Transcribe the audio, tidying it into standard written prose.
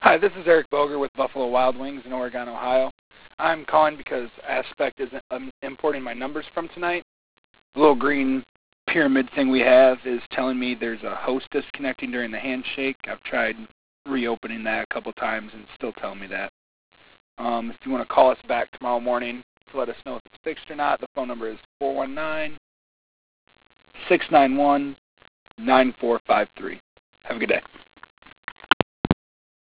Hi, this is Eric Boger with Buffalo Wild Wings in Oregon, Ohio. I'm calling because Aspect is importing my numbers from tonight. The little green pyramid thing we have is telling me there's a host disconnecting during the handshake. I've tried reopening that a couple times and it's still telling me that. If you want to call us back tomorrow morning to let us know if it's fixed or not, the phone number is 419-691-9453. Have a good day.